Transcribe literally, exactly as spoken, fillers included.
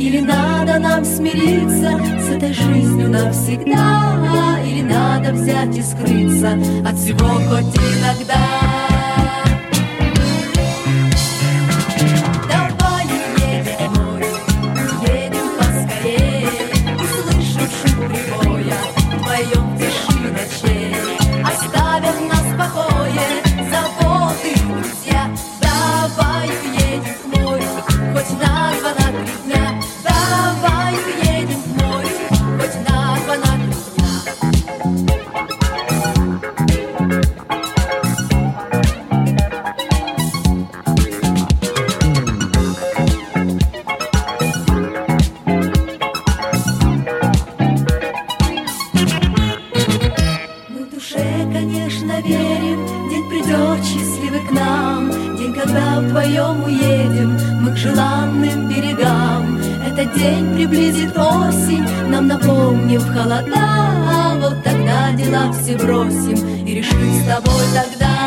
Или надо нам смириться с этой жизнью навсегда, или надо взять и скрыться от всего хоть иногда. Давай уедем в море, уедем поскорее, услышим шум прибоя, вдвоем в тиши ночей. Оставят нас в покое заботы, друзья. Давай уедем в море, хоть на два, на три дня. Давай уедем в море, хоть на два, на три дня. Мы в душе, конечно, верим, день придет счастливый к нам, день, когда вдвоем уедем мы к желанным берегам. Этот день приблизит осень, нам напомнив холода. Вот тогда дела все бросим и решим с тобой тогда.